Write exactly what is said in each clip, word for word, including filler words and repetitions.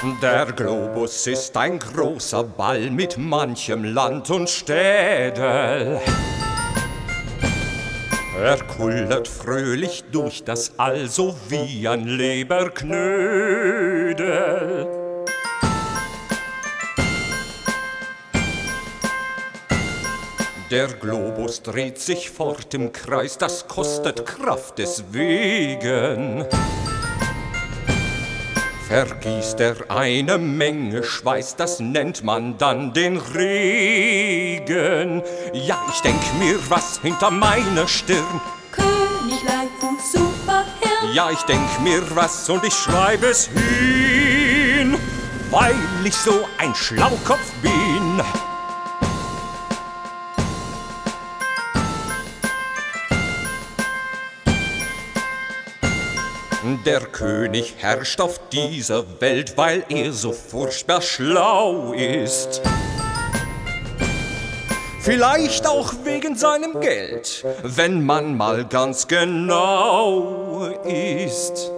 Der Globus ist ein großer Ball mit manchem Land und Städel. Er kullert fröhlich durch das All, so wie ein Leberknödel. Der Globus dreht sich fort im Kreis, das kostet Kraft deswegen. Vergießt er eine Menge Schweiß, das nennt man dann den Regen. Ja, ich denk mir was hinter meiner Stirn. König Bleifuß, Superhirn. Ja, ich denk mir was und ich schreibe es hin, weil ich so ein Schlaukopf bin. Der König herrscht auf dieser Welt, weil er so furchtbar schlau ist. Vielleicht auch wegen seinem Geld, wenn man mal ganz genau ist.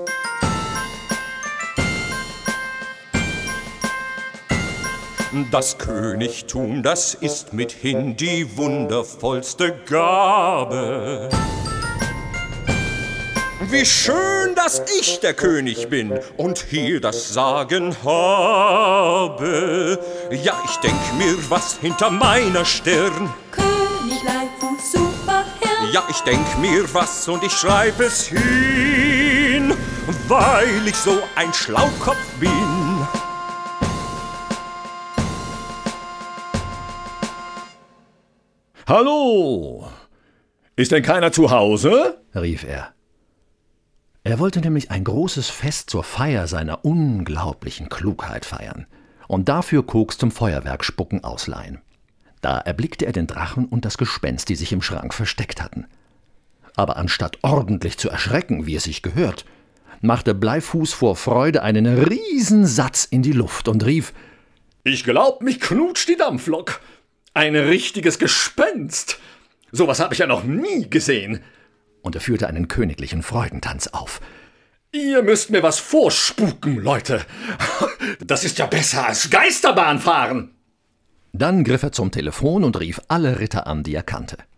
Das Königtum, das ist mithin die wundervollste Gabe. Wie schön, dass ich der König bin und hier das Sagen habe. Ja, ich denk mir was hinter meiner Stirn. König Bleifuß, Superhirn. Ja, ich denk mir was und ich schreibe es hin, weil ich so ein Schlaukopf bin. Hallo! Ist denn keiner zu Hause? Rief er. Er wollte nämlich ein großes Fest zur Feier seiner unglaublichen Klugheit feiern und dafür Koks zum Feuerwerkspucken ausleihen. Da erblickte er den Drachen und das Gespenst, die sich im Schrank versteckt hatten. Aber anstatt ordentlich zu erschrecken, wie es sich gehört, machte Bleifuß vor Freude einen Riesensatz in die Luft und rief: »Ich glaub, mich knutscht die Dampflok. Ein richtiges Gespenst. Sowas habe ich ja noch nie gesehen.« Und er führte einen königlichen Freudentanz auf. »Ihr müsst mir was vorspuken, Leute. Das ist ja besser als Geisterbahn fahren.« Dann griff er zum Telefon und rief alle Ritter an, die er kannte.